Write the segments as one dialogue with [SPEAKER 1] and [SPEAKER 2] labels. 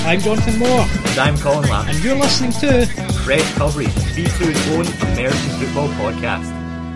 [SPEAKER 1] I'm Jonathan Moore.
[SPEAKER 2] And I'm Colin Lamb.
[SPEAKER 1] And you're listening to
[SPEAKER 2] Press Coverage, V2's own American football podcast.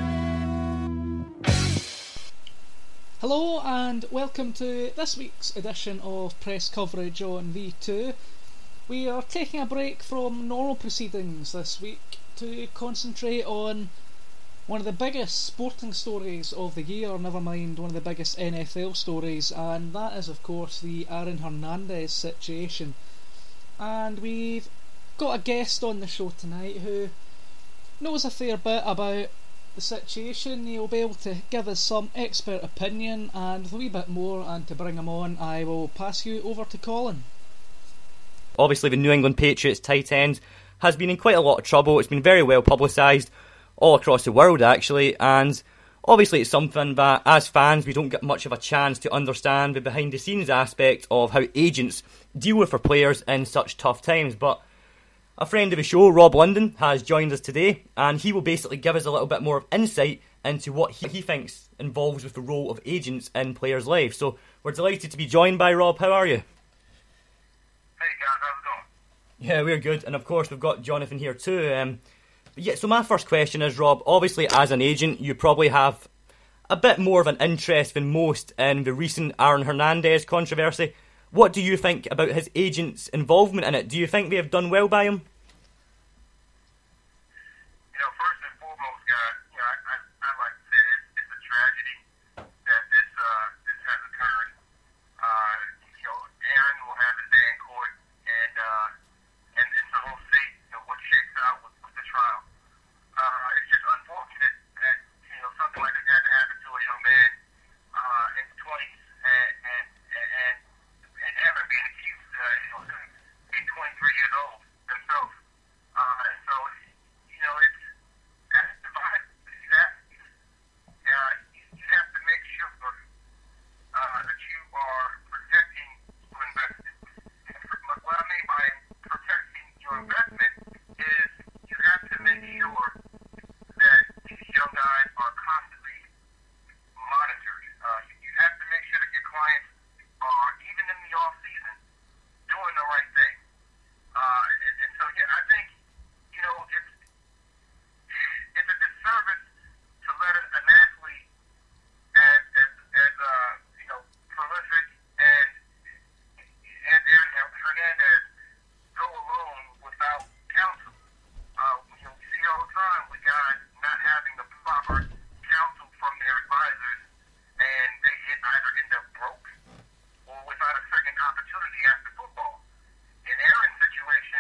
[SPEAKER 1] Hello and welcome to this week's edition of Press Coverage on V2. We are taking a break from normal proceedings this week to concentrate on one of the biggest sporting stories of the year, never mind one of the biggest NFL stories, and that is of course the Aaron Hernandez situation. And we've got a guest on the show tonight who knows a fair bit about the situation. He'll be able to give us some expert opinion and a wee bit more, and to bring him on I will pass you over to Colin.
[SPEAKER 2] Obviously the New England Patriots tight end has been in quite a lot of trouble. It's been very well publicised all across the world actually, and obviously it's something that as fans we don't get much of a chance to understand the behind the scenes aspect of how agents deal with their players in such tough times. But a friend of the show, Rob London, has joined us today, and he will basically give us a little bit more of insight into what he thinks involves with the role of agents in players' lives. So we're delighted to be joined by Rob. How are you?
[SPEAKER 3] Hey guys, how's it going?
[SPEAKER 2] Yeah, we're good, and of course we've got Jonathan here too. So my first question is, Rob, obviously as an agent you probably have a bit more of an interest than most in the recent Aaron Hernandez controversy. What do you think about his agent's involvement in it? Do you think they have done well by him?
[SPEAKER 3] First and foremost, guys, I like to say it's a tragedy that this has occurred. Aaron will have his day in court, and so we'll see what shakes out with the trial. It's just unfortunate that something like this had to happen to a young man in his 20s, and Aaron being accused, being 23 years old himself. And so, it's as divided as that. You have to make sure that you are protecting your investment. What I mean by protecting your investment is you have to make sure that these young guys are constantly monitored. You have to make sure that your clients are, even in the off season, doing the right thing. And so, I think, it's a disservice to let an athlete as prolific and Aaron Hernandez go alone without counsel. We see all the time with guys not having the proper counsel from their advisors, and they either end up broke or without a second opportunity after football. In Aaron's situation,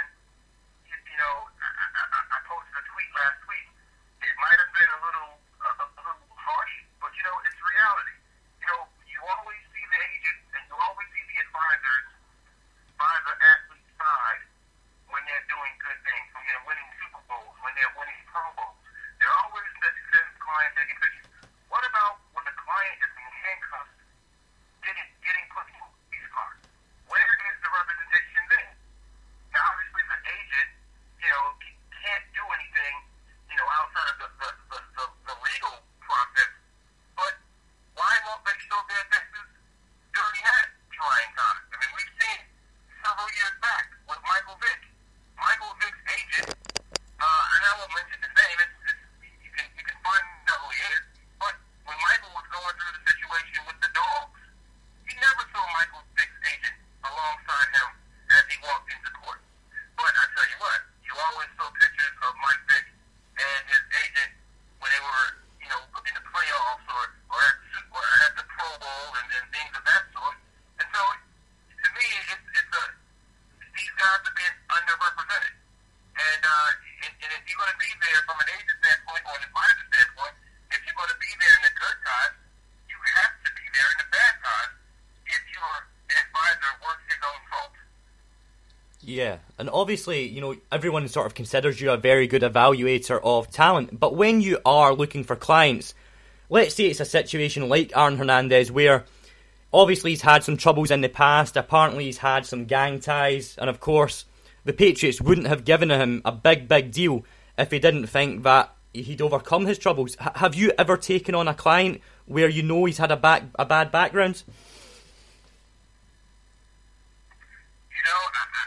[SPEAKER 3] I posted a tweet last week. It might have been a little harsh, but it's reality. You always see the agent and you always see the advisors by the athlete's side when they're doing good things, when they're winning Super Bowls, when they're winning Pro Bowls. They're always sending the client taking pictures. What about when the client is being handcuffed, getting put in a police car? Where is the representation then? Now, obviously, the agent, can't do anything, outside of the legal process. But why won't they show their faces during that trying time? I mean, we've seen several years back with Michael Vick. Michael Vick's agent, and I won't mention his name. You can find out who he is. But when Michael was going through the situation with the dogs, he never saw Michael Vick's agent alongside him as he walked into court. But I tell you what, you always saw pictures of Mike Vick and his agent when they were, in the playoffs or at the Pro Bowl and things of that sort. And so, to me, these guys are being underrepresented. And if you're going to be there from an agent standpoint or an advisor standpoint, if you're going to be there in the good times, you have to be there in the bad times if you're an advisor worth his own salt.
[SPEAKER 2] Yeah, and obviously, everyone sort of considers you a very good evaluator of talent, but when you are looking for clients, let's say it's a situation like Aaron Hernandez where obviously he's had some troubles in the past, apparently he's had some gang ties, and of course the Patriots wouldn't have given him a big deal if they didn't think that he'd overcome his troubles. Have you ever taken on a client where he's had a bad background?
[SPEAKER 3] I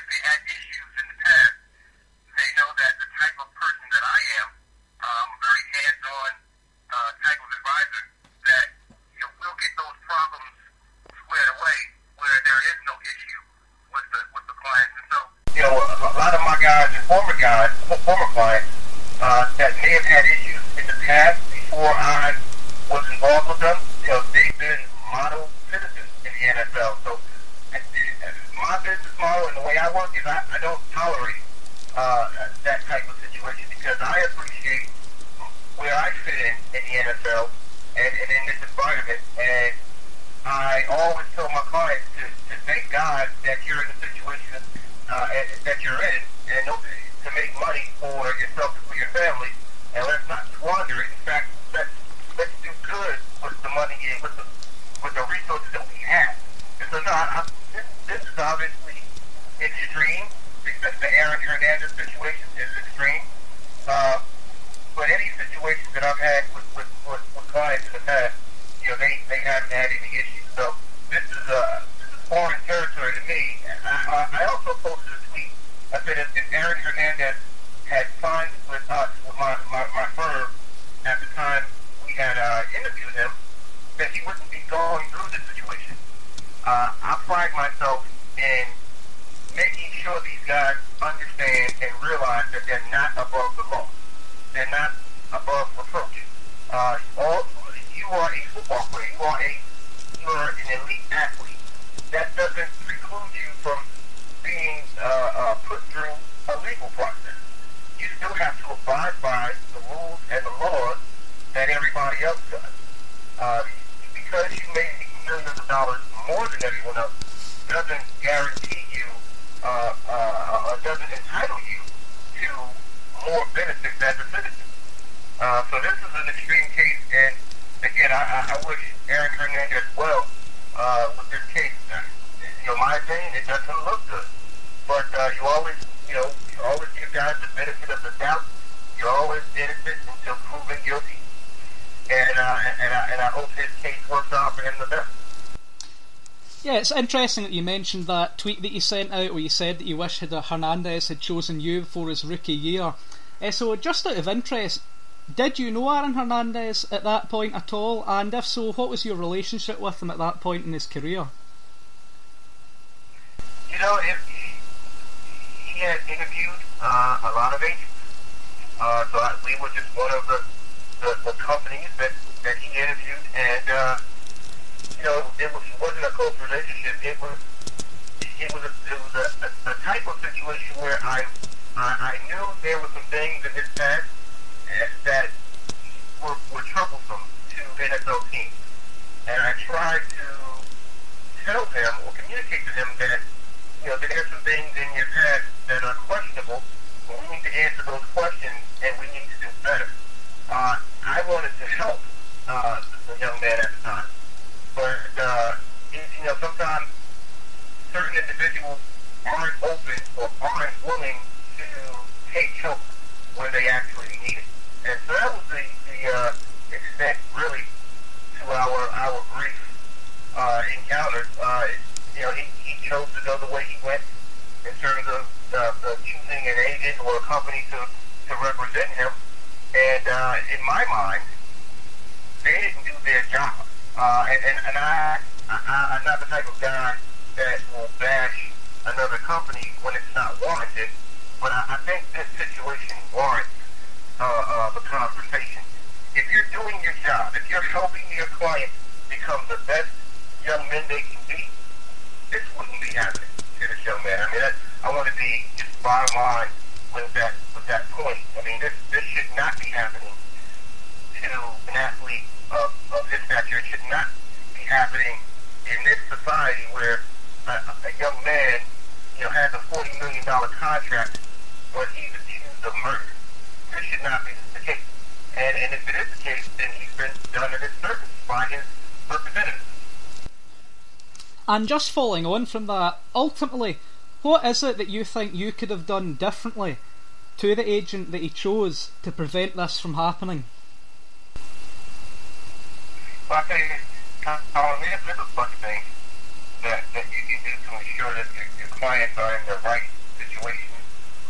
[SPEAKER 3] they had issues in the past, they know that the type of person that I am, very hands-on type of advisor, that we'll get those problems squared away where there is no issue with the clients. And so, a lot of my guys and former clients that may have had issues in the past before I was involved with them, they've been model citizens in the NFL. So my business model and the way I work is I don't tolerate that type of situation, because I appreciate where I fit in the NFL and in this environment. And I always tell my clients to thank God that you're in the situation that you're in, and to make money for yourself and for your family. And let's not squander it. In fact, let's do good with the money and with the resources that we have. And so, this is obviously extreme. The Aaron Hernandez situation is extreme. But any situations that I've had with clients in the past, they haven't had any issues. So this is foreign territory to me. I also posted a tweet. I said if Aaron Hernandez had signed with us, with my firm at the time we had interviewed him, that he wouldn't be going through this situation. I pride myself in making sure these guys understand and realize that they're not above the law. They're not above reproach. You are a football player. You are an elite athlete. That doesn't preclude you from being put through a legal process. You still have to abide by the rules and the laws that everybody else does. Because you make millions of dollars more than everyone else doesn't guarantee you, or doesn't entitle you to more benefits as a citizen. So this is an extreme case, and again, I wish Aaron Hernandez well with this case. My opinion, it doesn't look good, but you always give guys the benefit of the doubt. You're always innocent until proven guilty, and I hope his case works out for him the best.
[SPEAKER 1] Yeah, it's interesting that you mentioned that tweet that you sent out where you said that you wished that Hernandez had chosen you for his rookie year. So just out of interest, did you know Aaron Hernandez at that point at all? And if so, what was your relationship with him at that point in his career?
[SPEAKER 3] He had interviewed a lot of agents. So we were just one of the companies that he interviewed, and it wasn't a close relationship. It was a type of situation where I knew there were some things in his past that were troublesome to NFL teams, and I tried to tell him or communicate to him that there's some things in your past that are questionable. But we need to answer those questions, and we need to do better. I wanted to help the young man at the time. But, sometimes certain individuals aren't open or aren't willing to take help when they actually need it. And so that was the extent, really, to our brief encounters. He chose to go the way he went in terms of choosing an agent or a company to represent him. And in my mind, they didn't do their job. And I'm not the type of guy that will bash another company when it's not warranted, but I think this situation warrants the confrontation. If you're doing your job, if you're helping your client become the best young men they can be, this wouldn't be happening to this young man. I mean, I want to be just bottom line with that point. I mean, this should not be happening to an athlete of his stature. It should not be happening in this society where a young man, has a $40 million contract, but he's accused of murder. This should not be the case. And if it is the case, then he's been done in his service by his representatives.
[SPEAKER 1] And just following on from that, ultimately, what is it that you think you could have done differently to the agent that he chose to prevent this from happening?
[SPEAKER 3] Well, I tell you, there's a bunch of things that you can do to ensure that your clients are in the right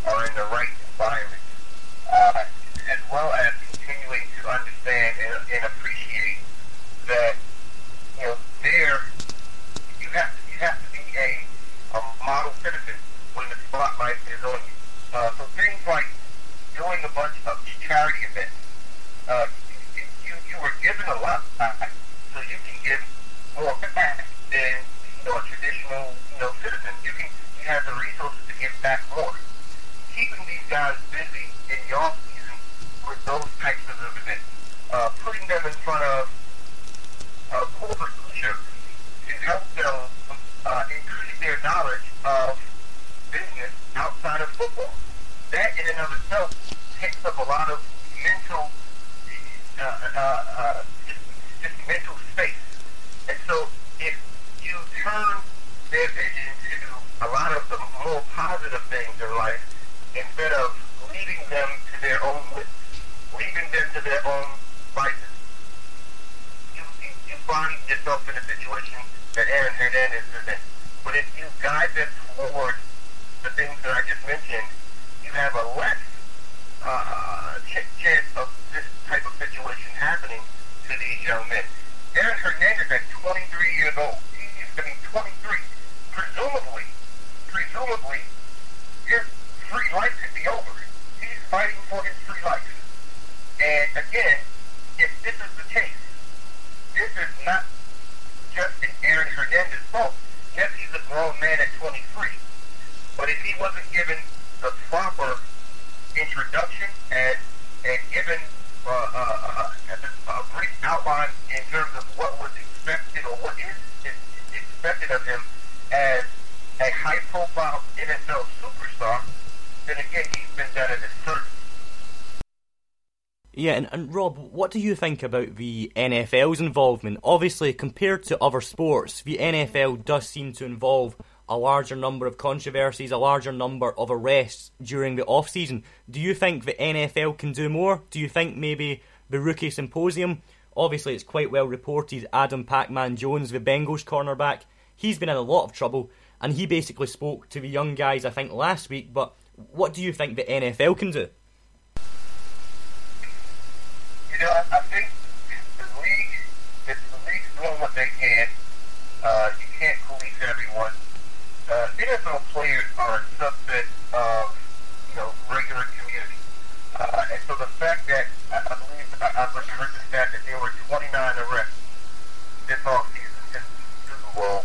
[SPEAKER 3] are in the right environment, as well as continuing to understand and appreciate that, there you have to be a model citizen when the spotlight is on you. So things like doing a bunch of charity events. You were given a lot, so you can give more back than a traditional citizen. You have the resources to give back more. Keeping these guys busy in the off season with those types of events, putting them in front of corporate leaders to help them increase their knowledge of business outside of football. That in and of itself takes up a lot of mental, just mental space. And so if you turn their vision to a lot of the more positive things in life, instead of leading them to their own wits, leading them to their own vices, you find yourself in a situation that Aaron Hernandez is in. But if you guide them toward the things that I just mentioned, you have a less chance of this type of situation happening to these young men. Aaron Hernandez at 23 years old, he's going to be 23. Presumably, his free life could be over. He's fighting for his free life. And again, if this is the case, this is not just an Aaron Hernandez fault. Yes, he's a grown man at 23. But if he wasn't given the proper introduction and given a brief outline in terms of what was expected or what is expected of him as a high-profile NFL superstar, then again, he's been done a disservice.
[SPEAKER 2] Yeah, and Rob, what do you think about the NFL's involvement? Obviously, compared to other sports, the NFL does seem to involve a larger number of controversies, a larger number of arrests during the off-season. Do you think the NFL can do more? Do you think maybe the rookie symposium? Obviously, it's quite well reported Adam Pac-Man Jones, the Bengals cornerback, he's been in a lot of trouble, and he basically spoke to the young guys, I think, last week. But what do you think the NFL can do?
[SPEAKER 3] I think the league's doing what they can. You can't police everyone. NFL players are a subset of, regular community. And so the fact that, I believe, I heard the stat that there were 29 arrests this offseason since the Super Bowl.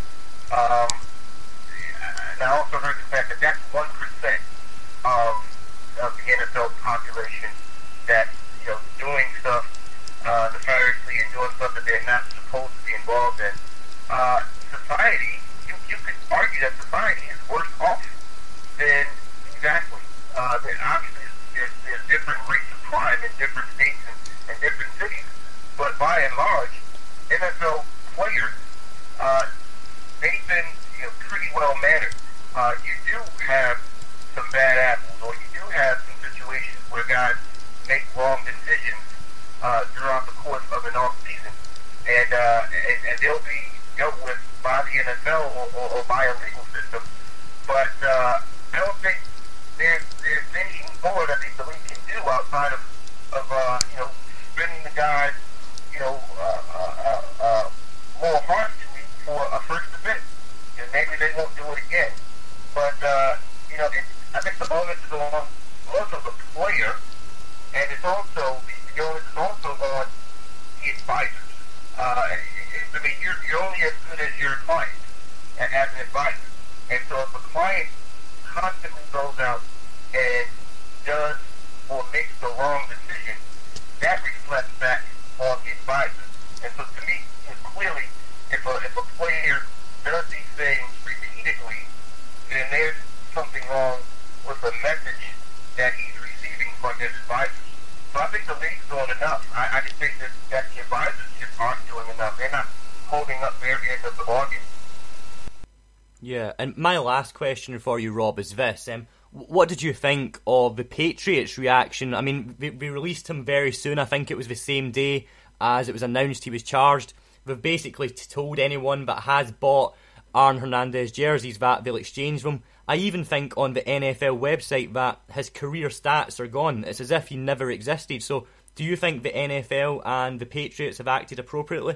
[SPEAKER 3] And I also heard the fact that that's 1% of the NFL population that's, doing stuff nefariously and doing stuff that they're not supposed to be involved in. Society, you could argue that society is worse off than exactly. Obviously, there's different rates of crime in different states and different cities, but by and large, NFL players, they've been pretty well mannered. You do have some bad apples, or you do have some situations where guys make wrong decisions throughout the course of an off season, and they'll be dealt with by the NFL or by a legal system. But I don't think there's any more that the league can do outside of spending the guys more harshly for a first offense, and maybe they won't do it again. But I think the onus is on most of the player, and it's also the onus is also on the advisors. You're only as good as your client as an advisor. And so if a client constantly goes out and does or makes the wrong decision, that reflects back on the advisor. And so to me, clearly, if a player does these things repeatedly, then there's something wrong with the message that he's receiving from his advisors. So I think the league's doing enough. I just think that the advisors just aren't doing enough. They're not holding up their end of the bargain.
[SPEAKER 2] Yeah, and my last question for you, Rob, is this. What did you think of the Patriots' reaction? I mean, they released him very soon. I think it was the same day as it was announced he was charged. They've basically told anyone that has bought Aaron Hernandez jerseys that they'll exchange them. I even think on the NFL website that his career stats are gone. It's as if he never existed. So do you think the NFL and the Patriots have acted appropriately?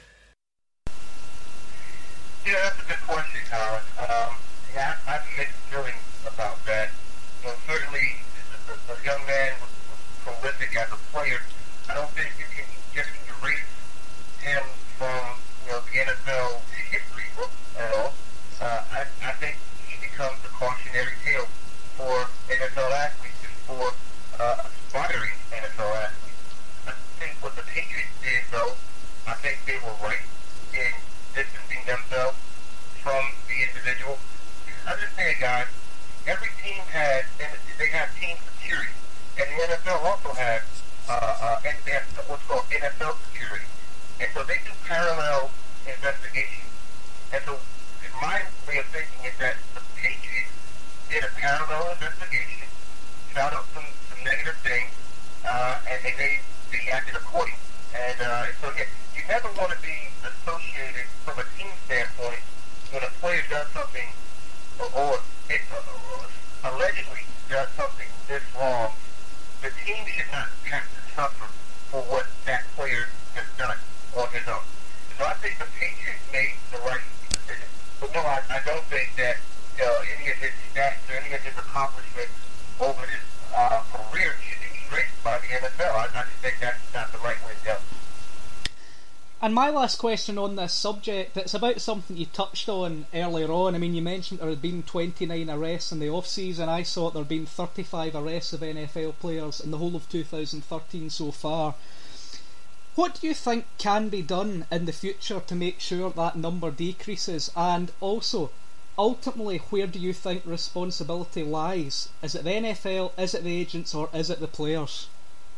[SPEAKER 3] Yeah, that's a good question, Colin. Yeah, I have mixed feelings about that. You know, certainly, the young man was prolific as a player. I don't think you can just erase him from, you know, the NFL history book at all. I think he becomes a cautionary tale for NFL athletes and for aspiring NFL athletes. I think what the Patriots did, though, I think they were right in distancing themselves from the individual. Understand, guys, every team has team security, and the NFL also has they have what's called NFL security, and so they do parallel investigations. And so, my way of thinking is that the Patriots did a parallel investigation, found out some negative things, and they acted accordingly. And so, yeah, you never want to be associated from a team standpoint when a player does something or allegedly does something this wrong. The team should not have to suffer for what that player has done on his own. So I think the Patriots made the right decision. But no, I don't think that any of his stats or any of his accomplishments over his career should be erased by the NFL. I just think that's not the right way to go.
[SPEAKER 1] And my last question on this subject, it's about something you touched on earlier on. I mean, you mentioned there had been 29 arrests in the off-season. I saw there had been 35 arrests of NFL players in the whole of 2013 so far. What do you think can be done in the future to make sure that number decreases? And also, ultimately, where do you think responsibility lies? Is it the NFL, is it the agents, or is it the players?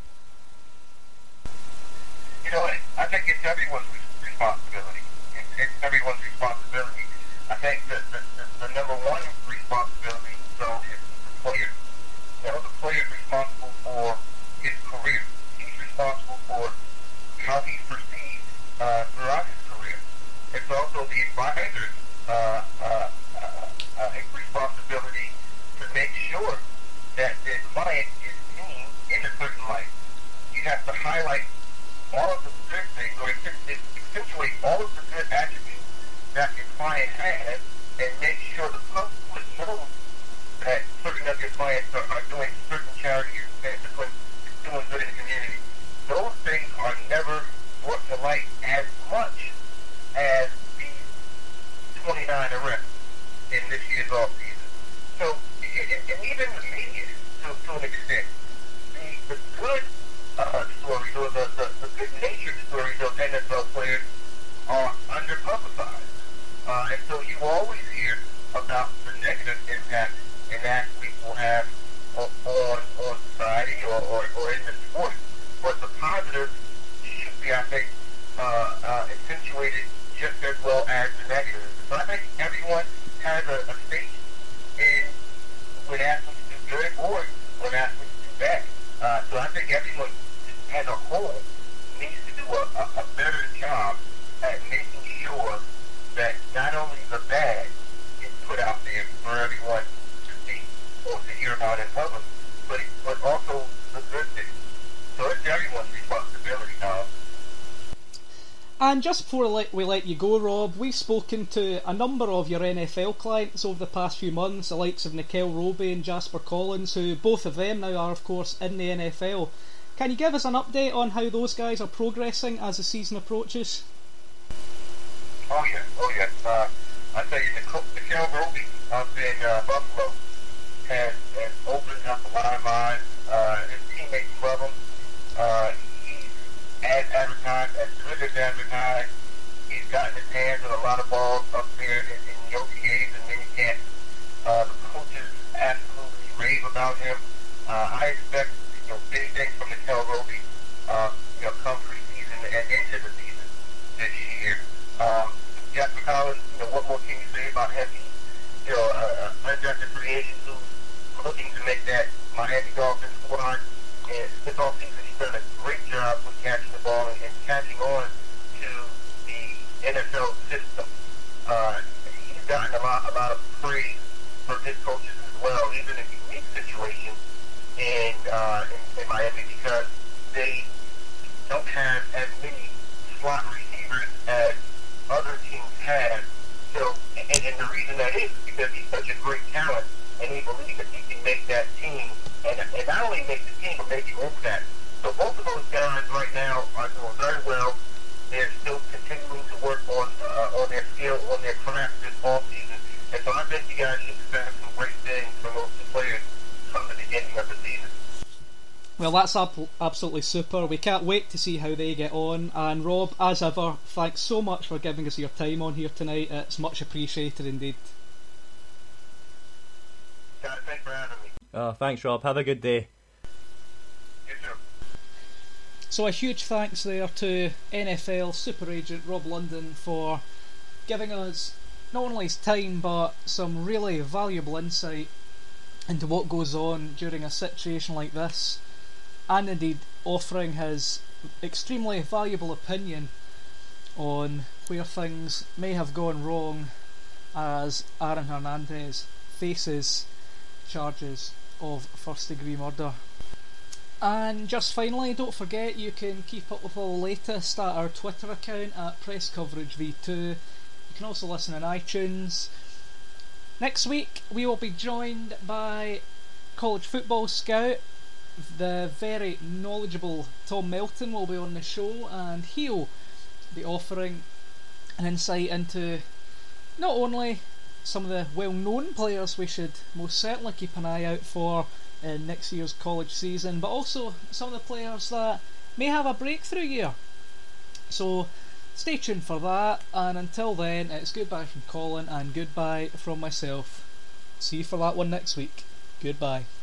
[SPEAKER 3] You know, I think it's everyone's responsibility. It's everyone's responsibility. I think that the number one responsibility, though, is the player. You know, the player is responsible for his career. He's responsible for how he's perceived throughout his career. It's also the advisor's responsibility to make sure that the client is seen in a certain light. You have to highlight all of the good things, or accentuate all of the good attributes that your client has, and make sure the public knows that certain of your clients are doing certain charity events, doing good in the community. Those things are never brought to light as much as these 29 arrests in this year's offseason. So, and even the media, to an extent, the good stories or the good-natured stories of NFL players are under-publicized. And so you always hear about the negative impact an athlete will have on society or in the sport. But the positive should be, I think, accentuated just as well as the negative. So I think everyone has a stake in when athletes do good or when athletes do bad. So I think everyone as a whole needs to do a better job at making sure that not only the bad is put out there for everyone to see or to hear about in public, but also the good things. So it's everyone's responsibility now.
[SPEAKER 1] And just before we let you go, Rob, we've spoken to a number of your NFL clients over the past few months, the likes of Nickell Robey and Jasper Collins, who both of them now are, of course, in the NFL. Can you give us an update on how those guys are progressing as the season approaches?
[SPEAKER 3] Oh yes. I tell you, Nickell Robey up in Buffalo has opened up a lot of eyes. His teammates love him. He's as advertised, as good as advertised. He's gotten his hands on a lot of balls up there in the OTAs and minicamps. The coaches absolutely rave about him. I expect big things from Nickell Robey, come preseason and into the season this year. Jasper Collins, what more can you say about him? He's, undrafted free agent who's looking to make that Miami Dolphins squad. And this offseason, he's done a great job with catching the ball and catching on to the NFL system. He's gotten a lot of praise for of his coaches as well. He's in a unique situation in Miami because they don't have as many slot receivers as other teams have. So, and the reason that is because he's such a great talent, and he believes that he can make that team, and not only make the team, but make an impact. So both of those guys right now are doing very well. They're still continuing to work on their skill, on their craft this offseason. And so I bet you guys should expect some great things from those two players from the beginning of the season.
[SPEAKER 1] Well, that's absolutely super. We can't wait to see how they get on. And Rob, as ever, thanks so much for giving us your time on here tonight. It's much appreciated indeed.
[SPEAKER 3] Guys, thanks for having me.
[SPEAKER 2] Oh, thanks, Rob. Have a good day.
[SPEAKER 3] You too.
[SPEAKER 1] So a huge thanks there to NFL super agent Rob London for giving us not only his time but some really valuable insight into what goes on during a situation like this, and indeed offering his extremely valuable opinion on where things may have gone wrong as Aaron Hernandez faces charges of first-degree murder. And just finally, don't forget you can keep up with all the latest at our Twitter account at PressCoverageV2. You can also listen on iTunes. Next week we will be joined by college football scout, the very knowledgeable Tom Melton will be on the show, and he'll be offering an insight into not only some of the well-known players we should most certainly keep an eye out for in next year's college season, but also some of the players that may have a breakthrough year. So stay tuned for that, and until then, it's goodbye from Colin and goodbye from myself. See you for that one next week. Goodbye.